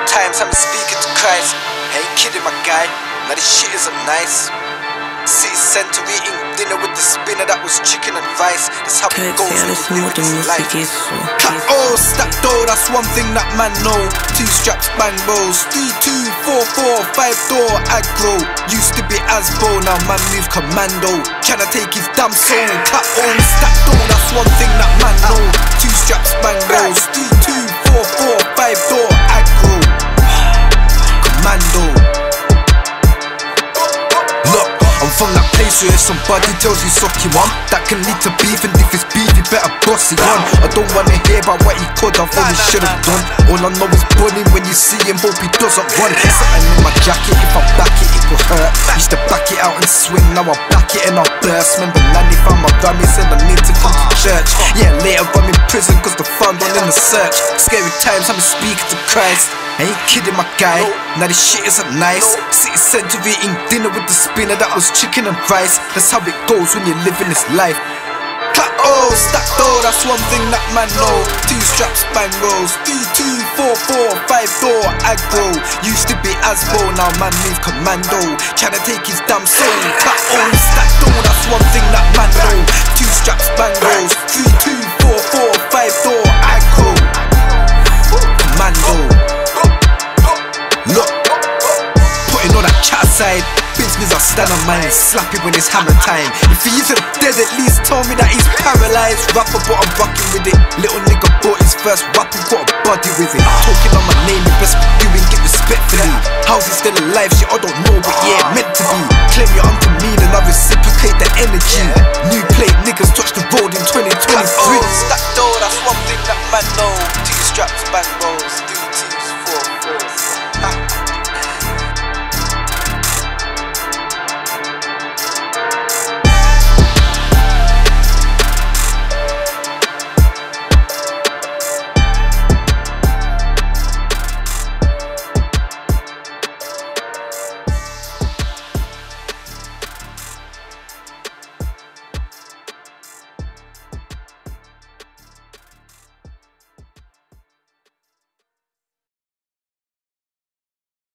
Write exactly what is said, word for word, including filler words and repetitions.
times I'm speaking to Christ. I ain't kidding, my guy. Now this shit isn't nice. City centre eating dinner with the spinner that was chicken and rice. That's how it goes when you live this life. Cut oh, stack dough, that's one thing that man know. Two straps, bang rolls. Three, two, four, four, five door, aggro. Used to be Asbo, now man move commando. Tryna take his damn soul. Cut oh, stack dough, that's one thing that man know. Two straps, bang rolls. Three, two, four, four, five door, aggro. Commando. I'm from that place where if somebody tells you suck you on, that can lead to beef, and if it's beef you better boss it on. I don't wanna hear about what he could have or he should've done. All I know is burning when you see him, hope he doesn't run. Something in my jacket, if I back it, it will hurt. Used to back it out and swing, now I back it and I burst. Remember Nanny found my gummy, said I need to come to church. Yeah, later I'm in prison cause the found one in the search. Scary times, I'm speaking to Christ. I ain't kidding, my guy. Now this shit isn't nice. City centre eating dinner with the spinner that was chicken and rice. That's how it goes when you're living this life. Clap oh, stack dough, that's one thing that man know. Two straps, bang rolls. Three, two, four, four, five door, aggro. Used to be Asbo, now man move commando. Tryna take his damn soul. Clap oh, stack dough, that's one thing that man know. Two straps, bang rolls. Three, two, four, four, five door, aggro. Commando. Look, putting all that chat aside. Business I stand on mine, slap it when it's hammer time. If he isn't dead, at least tell me that he's paralysed. Rapper but I'm rocking with it. Little nigga bought his first rapper, got a body with it. Talking on my name, you best be doing, get respectfully. How's he still alive? Shit I don't know, but yeah, meant to be. Claim you're onto me, then I reciprocate the energy. New plate, niggas touch the road in twenty twenty-three. Oh, stack dough, that's one thing that man know. Two straps, bang roll.